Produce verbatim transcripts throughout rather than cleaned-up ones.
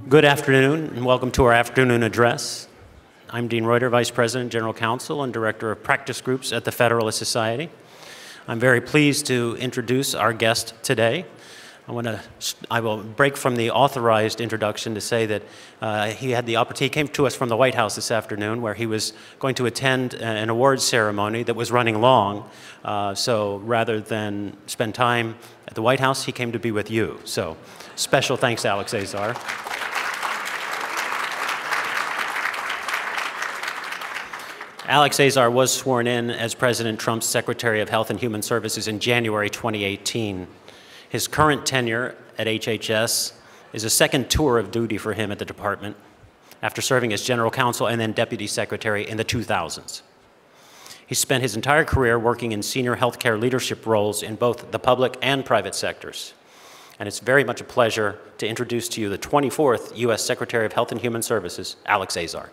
Good afternoon, and welcome to our afternoon address. I'm Dean Reuter, Vice President, General Counsel, and Director of Practice Groups at the Federalist Society. I'm very pleased to introduce our guest today. I want to, I will break from the authorized introduction to say that uh, he had the opportunity, he came to us from the White House this afternoon, where he was going to attend an awards ceremony that was running long. Uh, so rather than spend time at the White House, he came to be with you. So special thanks to Alex Azar. Alex Azar was sworn in as President Trump's Secretary of Health and Human Services in January twenty eighteen. His current tenure at H H S is a second tour of duty for him at the department, after serving as General Counsel and then Deputy Secretary in the two thousands. He spent his entire career working in senior healthcare leadership roles in both the public and private sectors. And it's very much a pleasure to introduce to you the twenty-fourth U S Secretary of Health and Human Services, Alex Azar.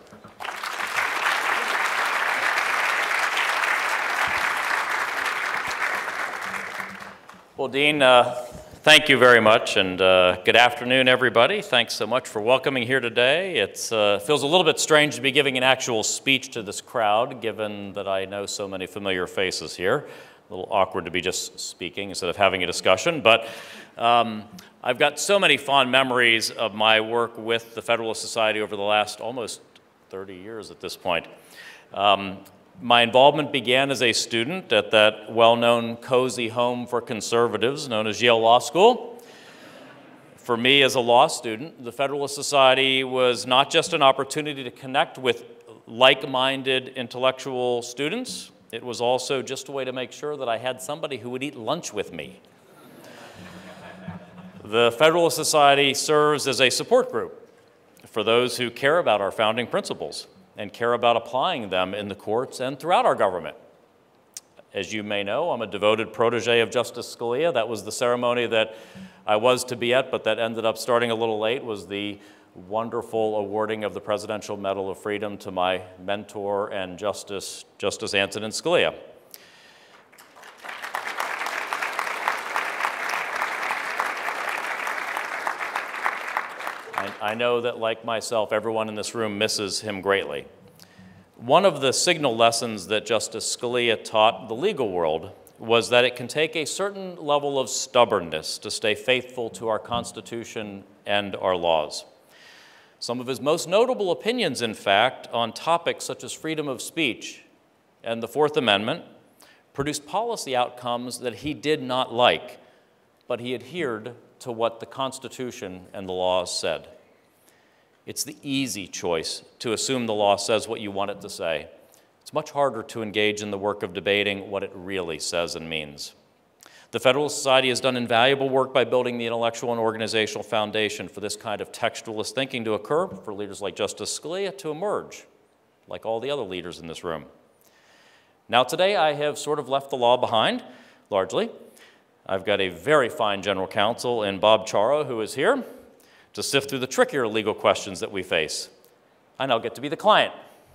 Well, Dean, uh, thank you very much, and uh, good afternoon, everybody. Thanks so much for welcoming here today. It uh, feels a little bit strange to be giving an actual speech to this crowd, given that I know so many familiar faces here. A little awkward to be just speaking instead of having a discussion, but um, I've got so many fond memories of my work with the Federalist Society over the last almost thirty years at this point. Um, My involvement began as a student at that well-known cozy home for conservatives known as Yale Law School. For me as a law student, the Federalist Society was not just an opportunity to connect with like-minded intellectual students, it was also just a way to make sure that I had somebody who would eat lunch with me. The Federalist Society serves as a support group for those who care about our founding principles and care about applying them in the courts and throughout our government. As you may know, I'm a devoted protege of Justice Scalia. That was the ceremony that I was to be at, but that ended up starting a little late, was the wonderful awarding of the Presidential Medal of Freedom to my mentor and Justice, Justice Antonin Scalia. I know that, like myself, everyone in this room misses him greatly. One of the signal lessons that Justice Scalia taught the legal world was that it can take a certain level of stubbornness to stay faithful to our Constitution and our laws. Some of his most notable opinions, in fact, on topics such as freedom of speech and the Fourth Amendment produced policy outcomes that he did not like, but he adhered to what the Constitution and the laws said. It's the easy choice to assume the law says what you want it to say. It's much harder to engage in the work of debating what it really says and means. The Federalist Society has done invaluable work by building the intellectual and organizational foundation for this kind of textualist thinking to occur, for leaders like Justice Scalia to emerge, like all the other leaders in this room. Now today I have sort of left the law behind, largely. I've got a very fine general counsel in Bob Charo, who is here to sift through the trickier legal questions that we face. I now get to be the client.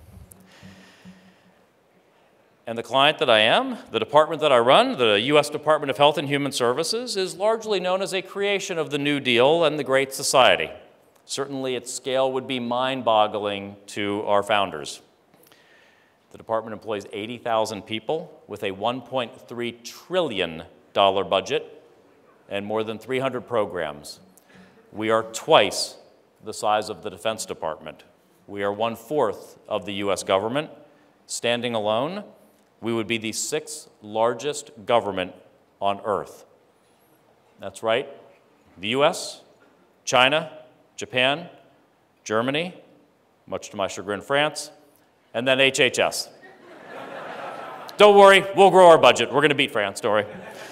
And the client that I am, the department that I run, the U S Department of Health and Human Services, is largely known as a creation of the New Deal and the Great Society. Certainly its scale would be mind-boggling to our founders. The department employs eighty thousand people with a one point three trillion dollar budget and more than three hundred programs. We are twice the size of the Defense Department. We are one-fourth of the U S government. Standing alone, we would be the sixth largest government on Earth. That's right, the U S, China, Japan, Germany, much to my chagrin, France, and then H H S. Don't worry, we'll grow our budget. We're going to beat France, don't worry.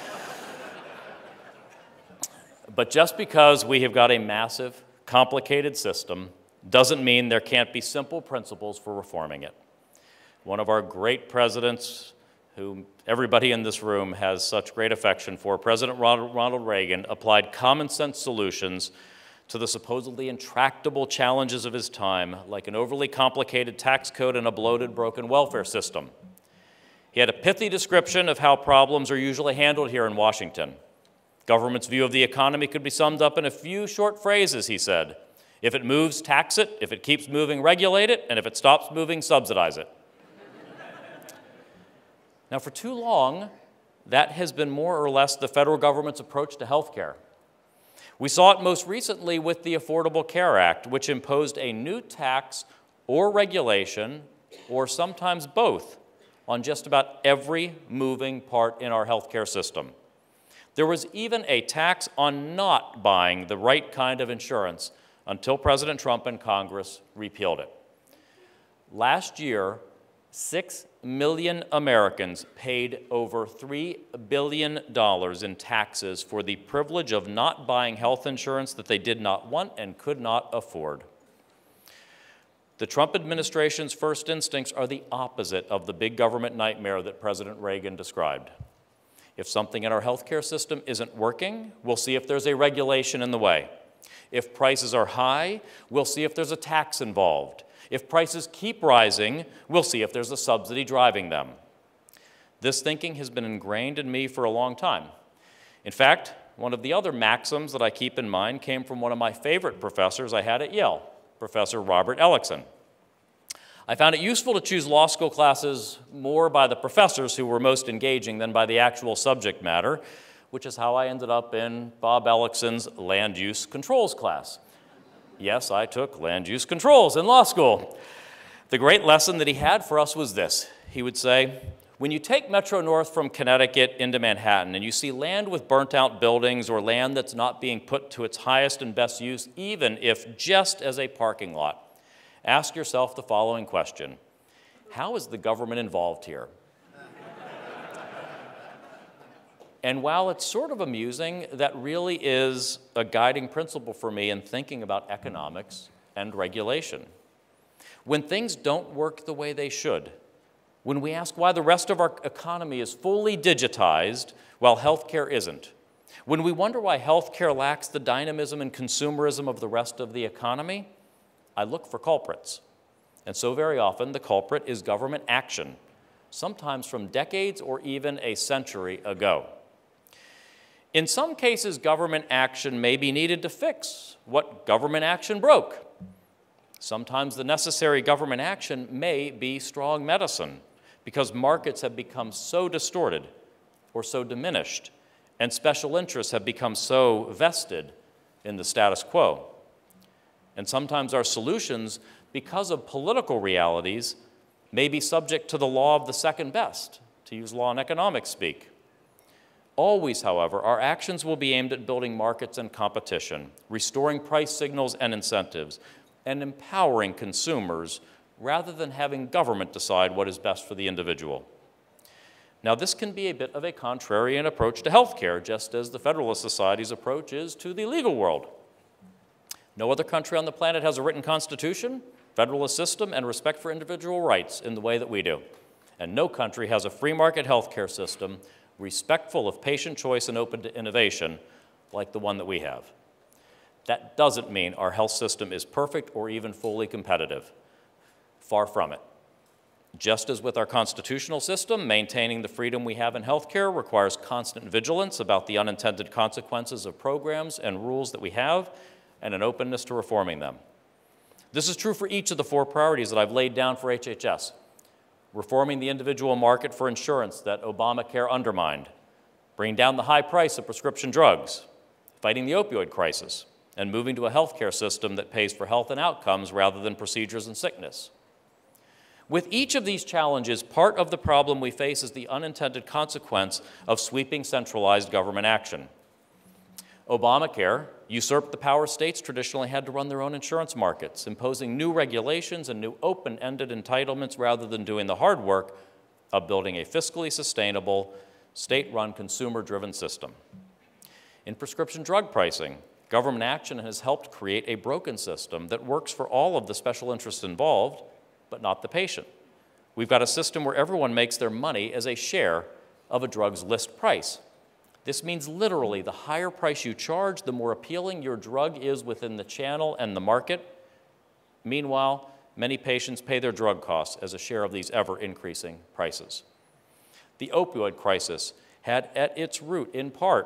But just because we have got a massive, complicated system doesn't mean there can't be simple principles for reforming it. One of our great presidents, whom everybody in this room has such great affection for, President Ronald Reagan, applied common sense solutions to the supposedly intractable challenges of his time, like an overly complicated tax code and a bloated, broken welfare system. He had a pithy description of how problems are usually handled here in Washington. Government's view of the economy could be summed up in a few short phrases, he said. If it moves, tax it. If it keeps moving, regulate it. And if it stops moving, subsidize it. Now, for too long, that has been more or less the federal government's approach to health care. We saw it most recently with the Affordable Care Act, which imposed a new tax or regulation, or sometimes both, on just about every moving part in our healthcare system. There was even a tax on not buying the right kind of insurance until President Trump and Congress repealed it. Last year, six million Americans paid over three billion dollars in taxes for the privilege of not buying health insurance that they did not want and could not afford. The Trump administration's first instincts are the opposite of the big government nightmare that President Reagan described. If something in our healthcare system isn't working, we'll see if there's a regulation in the way. If prices are high, we'll see if there's a tax involved. If prices keep rising, we'll see if there's a subsidy driving them. This thinking has been ingrained in me for a long time. In fact, one of the other maxims that I keep in mind came from one of my favorite professors I had at Yale, Professor Robert Ellickson. I found it useful to choose law school classes more by the professors who were most engaging than by the actual subject matter, which is how I ended up in Bob Ellickson's land use controls class. Yes, I took land use controls in law school. The great lesson that he had for us was this. He would say, when you take Metro North from Connecticut into Manhattan and you see land with burnt out buildings or land that's not being put to its highest and best use, even if just as a parking lot, ask yourself the following question. How is the government involved here? And while it's sort of amusing, that really is a guiding principle for me in thinking about economics and regulation. When things don't work the way they should, when we ask why the rest of our economy is fully digitized while healthcare isn't, when we wonder why healthcare lacks the dynamism and consumerism of the rest of the economy, I look for culprits. And so very often the culprit is government action, sometimes from decades or even a century ago. In some cases, government action may be needed to fix what government action broke. Sometimes the necessary government action may be strong medicine because markets have become so distorted or so diminished, and special interests have become so vested in the status quo. And sometimes our solutions, because of political realities, may be subject to the law of the second best, to use law and economics speak. Always, however, our actions will be aimed at building markets and competition, restoring price signals and incentives, and empowering consumers rather than having government decide what is best for the individual. Now, this can be a bit of a contrarian approach to healthcare, just as the Federalist Society's approach is to the legal world. No other country on the planet has a written constitution, federalist system, and respect for individual rights in the way that we do. And no country has a free market healthcare system respectful of patient choice and open to innovation like the one that we have. That doesn't mean our health system is perfect or even fully competitive. Far from it. Just as with our constitutional system, maintaining the freedom we have in healthcare requires constant vigilance about the unintended consequences of programs and rules that we have, and an openness to reforming them. This is true for each of the four priorities that I've laid down for H H S. Reforming the individual market for insurance that Obamacare undermined, bringing down the high price of prescription drugs, fighting the opioid crisis, and moving to a healthcare system that pays for health and outcomes rather than procedures and sickness. With each of these challenges, part of the problem we face is the unintended consequence of sweeping centralized government action. Obamacare usurped the power states traditionally had to run their own insurance markets, imposing new regulations and new open-ended entitlements rather than doing the hard work of building a fiscally sustainable, state-run, consumer-driven system. In prescription drug pricing, government action has helped create a broken system that works for all of the special interests involved, but not the patient. We've got a system where everyone makes their money as a share of a drug's list price. This means literally the higher price you charge, the more appealing your drug is within the channel and the market. Meanwhile, many patients pay their drug costs as a share of these ever-increasing prices. The opioid crisis had at its root, in part,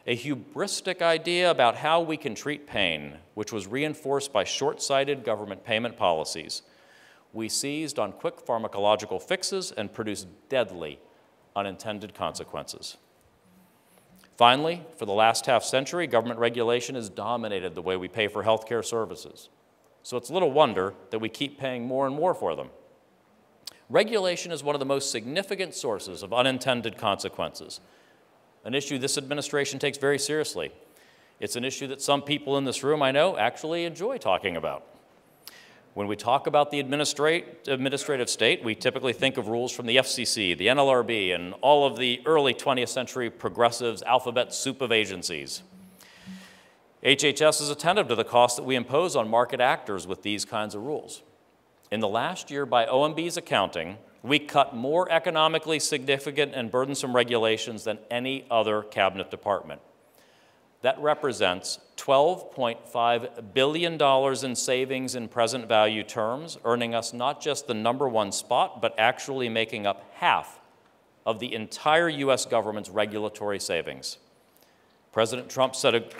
a hubristic idea about how we can treat pain, which was reinforced by short-sighted government payment policies. We seized on quick pharmacological fixes and produced deadly unintended consequences. Finally, for the last half century, government regulation has dominated the way we pay for healthcare services. So it's little wonder that we keep paying more and more for them. Regulation is one of the most significant sources of unintended consequences, an issue this administration takes very seriously. It's an issue that some people in this room, I know, actually enjoy talking about. When we talk about the administrative state, we typically think of rules from the F C C, the N L R B, and all of the early twentieth century progressives' alphabet soup of agencies. H H S is attentive to the cost that we impose on market actors with these kinds of rules. In the last year, by O M B's accounting, we cut more economically significant and burdensome regulations than any other cabinet department. That represents twelve point five billion dollars in savings in present value terms, earning us not just the number one spot, but actually making up half of the entire U S government's regulatory savings. President Trump said a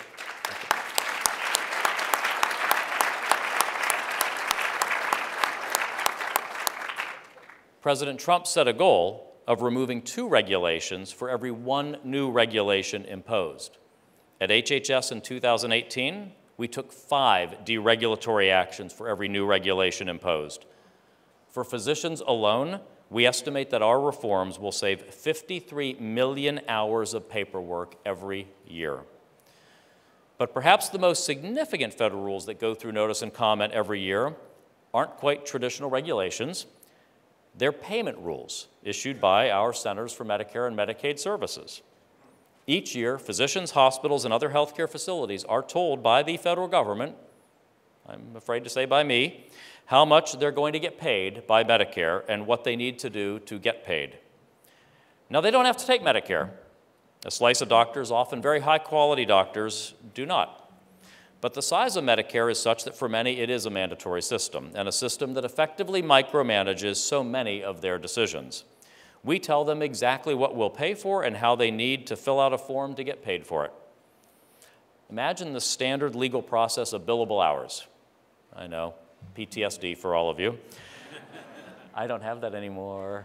President Trump set a goal of removing two regulations for every one new regulation imposed. At H H S in two thousand eighteen, we took five deregulatory actions for every new regulation imposed. For physicians alone, we estimate that our reforms will save fifty-three million hours of paperwork every year. But perhaps the most significant federal rules that go through notice and comment every year aren't quite traditional regulations. They're payment rules issued by our Centers for Medicare and Medicaid Services. Each year, physicians, hospitals, and other healthcare facilities are told by the federal government, I'm afraid to say by me, how much they're going to get paid by Medicare and what they need to do to get paid. Now, they don't have to take Medicare. A slice of doctors, often very high-quality doctors, do not. But the size of Medicare is such that for many it is a mandatory system, and a system that effectively micromanages so many of their decisions. We tell them exactly what we'll pay for and how they need to fill out a form to get paid for it. Imagine the standard legal process of billable hours. I know, P T S D for all of you. I don't have that anymore.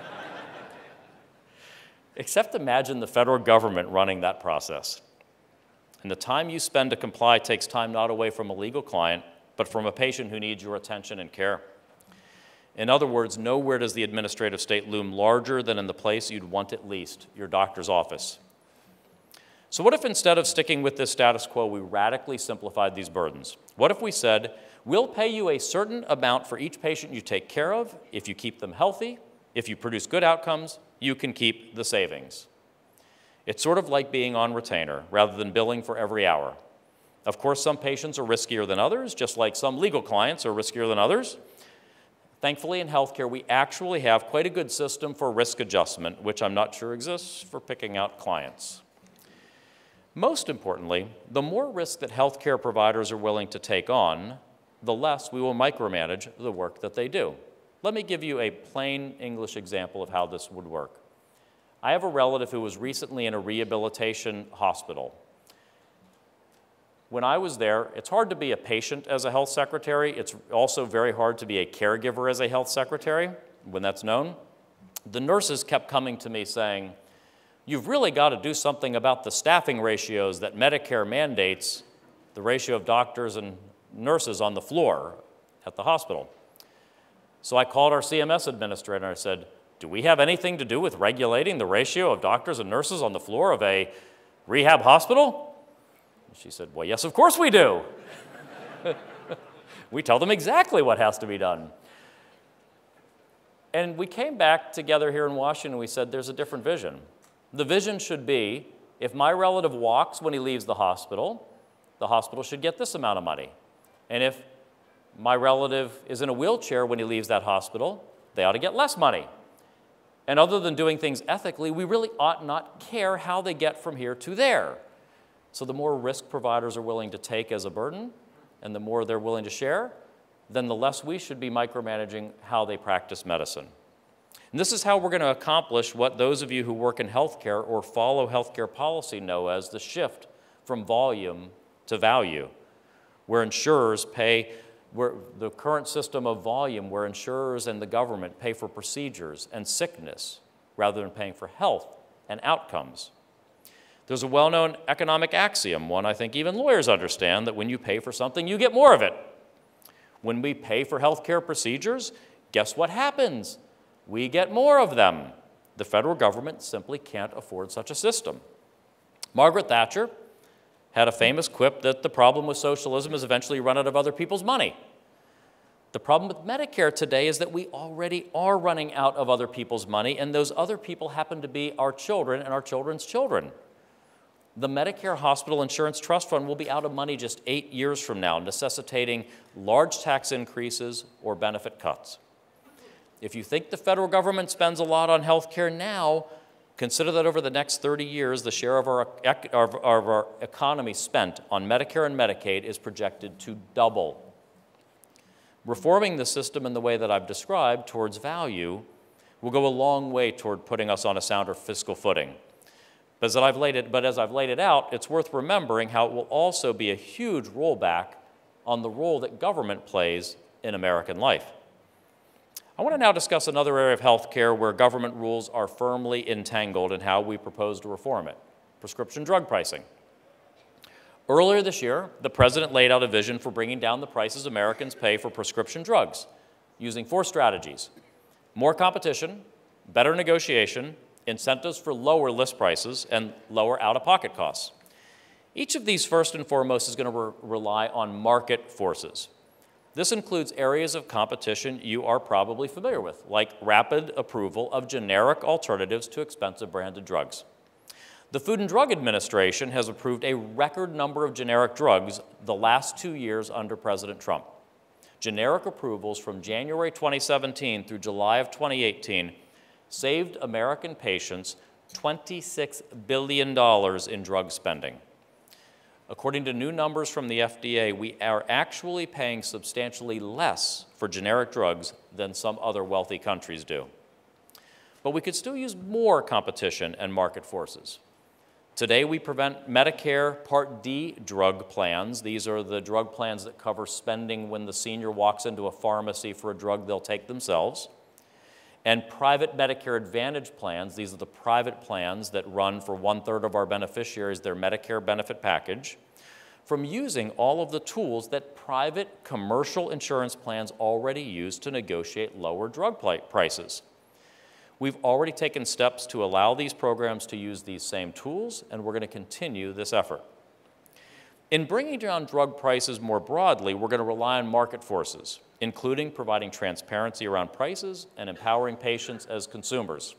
Except imagine the federal government running that process. And the time you spend to comply takes time not away from a legal client, but from a patient who needs your attention and care. In other words, nowhere does the administrative state loom larger than in the place you'd want it least, your doctor's office. So what if instead of sticking with this status quo, we radically simplified these burdens? What if we said, we'll pay you a certain amount for each patient you take care of. If you keep them healthy, if you produce good outcomes, you can keep the savings. It's sort of like being on retainer rather than billing for every hour. Of course, some patients are riskier than others, just like some legal clients are riskier than others. Thankfully, in healthcare, we actually have quite a good system for risk adjustment, which I'm not sure exists for picking out clients. Most importantly, the more risk that healthcare providers are willing to take on, the less we will micromanage the work that they do. Let me give you a plain English example of how this would work. I have a relative who was recently in a rehabilitation hospital. When I was there, it's hard to be a patient as a health secretary. It's also very hard to be a caregiver as a health secretary, when that's known. The nurses kept coming to me saying, you've really got to do something about the staffing ratios that Medicare mandates, the ratio of doctors and nurses on the floor at the hospital. So I called our C M S administrator and I said, do we have anything to do with regulating the ratio of doctors and nurses on the floor of a rehab hospital? She said, well, yes, of course we do. We tell them exactly what has to be done. And we came back together here in Washington and we said, there's a different vision. The vision should be, if my relative walks when he leaves the hospital, the hospital should get this amount of money. And if my relative is in a wheelchair when he leaves that hospital, they ought to get less money. And other than doing things ethically, we really ought not care how they get from here to there. So the more risk providers are willing to take as a burden, and the more they're willing to share, then the less we should be micromanaging how they practice medicine. And this is how we're going to accomplish what those of you who work in healthcare or follow healthcare policy know as the shift from volume to value, where insurers pay, where the current system of volume, where insurers and the government pay for procedures and sickness rather than paying for health and outcomes. There's a well-known economic axiom, one I think even lawyers understand, that when you pay for something, you get more of it. When we pay for healthcare procedures, guess what happens? We get more of them. The federal government simply can't afford such a system. Margaret Thatcher had a famous quip that the problem with socialism is eventually you run out of other people's money. The problem with Medicare today is that we already are running out of other people's money, and those other people happen to be our children and our children's children. The Medicare Hospital Insurance Trust Fund will be out of money just eight years from now, necessitating large tax increases or benefit cuts. If you think the federal government spends a lot on health care now, consider that over the next thirty years, the share of our, of our economy spent on Medicare and Medicaid is projected to double. Reforming the system in the way that I've described towards value will go a long way toward putting us on a sounder fiscal footing. But as I've laid it, but as I've laid it out, it's worth remembering how it will also be a huge rollback on the role that government plays in American life. I want to now discuss another area of health care where government rules are firmly entangled in how we propose to reform it: prescription drug pricing. Earlier this year, the President laid out a vision for bringing down the prices Americans pay for prescription drugs using four strategies: more competition, better negotiation, incentives for lower list prices, and lower out-of-pocket costs. Each of these, first and foremost, is going to re rely on market forces. This includes areas of competition you are probably familiar with, like rapid approval of generic alternatives to expensive branded drugs. The Food and Drug Administration has approved a record number of generic drugs the last two years under President Trump. Generic approvals from January twenty seventeen through July of twenty eighteen saved American patients twenty-six billion dollars in drug spending. According to new numbers from the F D A, we are actually paying substantially less for generic drugs than some other wealthy countries do. But we could still use more competition and market forces. Today, we prevent Medicare Part D drug plans. These are the drug plans that cover spending when the senior walks into a pharmacy for a drug they'll take themselves. And private Medicare Advantage plans. These are the private plans that run for one-third of our beneficiaries their Medicare benefit package, from using all of the tools that private commercial insurance plans already use to negotiate lower drug prices. We've already taken steps to allow these programs to use these same tools, and we're going to continue this effort. In bringing down drug prices more broadly, we're going to rely on market forces, including providing transparency around prices and empowering patients as consumers.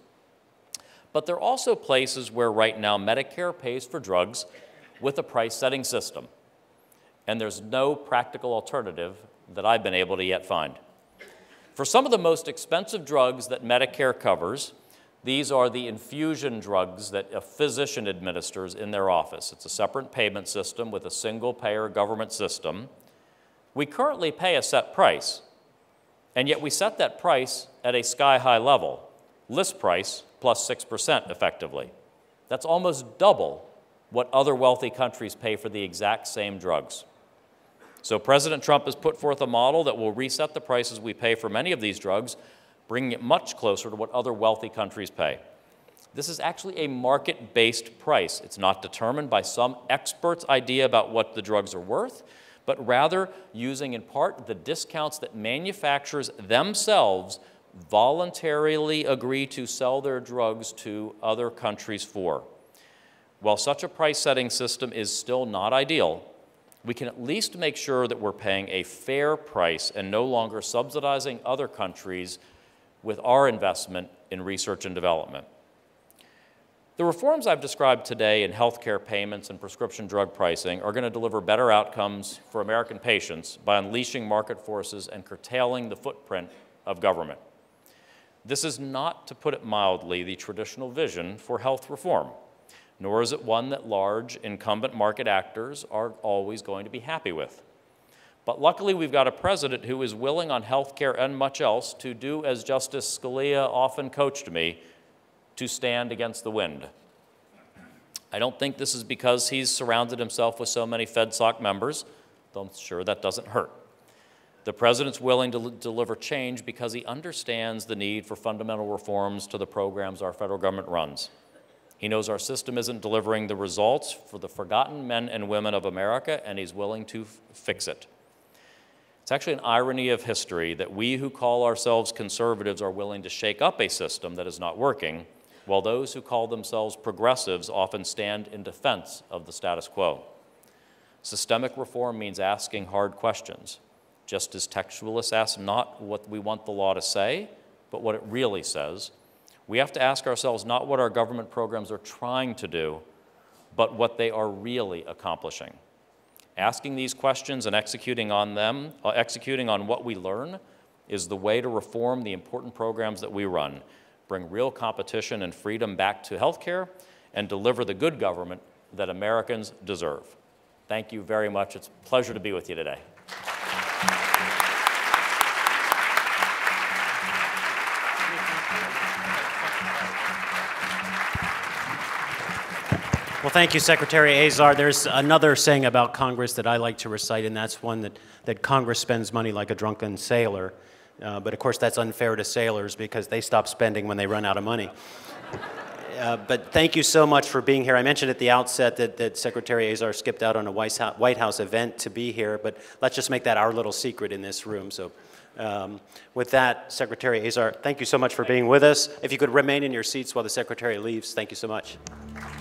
But there are also places where right now Medicare pays for drugs with a price-setting system, and there's no practical alternative that I've been able to yet find. For some of the most expensive drugs that Medicare covers, these are the infusion drugs that a physician administers in their office. It's a separate payment system with a single-payer government system. We currently pay a set price, and yet we set that price at a sky-high level, list price plus six percent effectively. That's almost double what other wealthy countries pay for the exact same drugs. So President Trump has put forth a model that will reset the prices we pay for many of these drugs, bringing it much closer to what other wealthy countries pay. This is actually a market-based price. It's not determined by some expert's idea about what the drugs are worth, but rather using in part the discounts that manufacturers themselves voluntarily agree to sell their drugs to other countries for. While such a price-setting system is still not ideal, we can at least make sure that we're paying a fair price and no longer subsidizing other countries with our investment in research and development. The reforms I've described today in healthcare payments and prescription drug pricing are going to deliver better outcomes for American patients by unleashing market forces and curtailing the footprint of government. This is not, to put it mildly, the traditional vision for health reform, nor is it one that large incumbent market actors are always going to be happy with. But luckily, we've got a president who is willing on health care and much else to do as Justice Scalia often coached me, to stand against the wind. I don't think this is because he's surrounded himself with so many FedSoc members, though I'm sure that doesn't hurt. The president's willing to deliver change because he understands the need for fundamental reforms to the programs our federal government runs. He knows our system isn't delivering the results for the forgotten men and women of America, and he's willing to fix it. It's actually an irony of history that we who call ourselves conservatives are willing to shake up a system that is not working, while those who call themselves progressives often stand in defense of the status quo. Systemic reform means asking hard questions, just as textualists ask not what we want the law to say, but what it really says. We have to ask ourselves not what our government programs are trying to do, but what they are really accomplishing. Asking these questions and executing on them, uh, executing on what we learn, is the way to reform the important programs that we run, bring real competition and freedom back to healthcare, and deliver the good government that Americans deserve. Thank you very much. It's a pleasure to be with you today. Well, thank you, Secretary Azar. There's another saying about Congress that I like to recite, and that's one that, that Congress spends money like a drunken sailor. Uh, but of course, that's unfair to sailors because they stop spending when they run out of money. Uh, but thank you so much for being here. I mentioned at the outset that, that Secretary Azar skipped out on a White House event to be here, but let's just make that our little secret in this room. So um, with that, Secretary Azar, thank you so much for being with us. If you could remain in your seats while the Secretary leaves, thank you so much.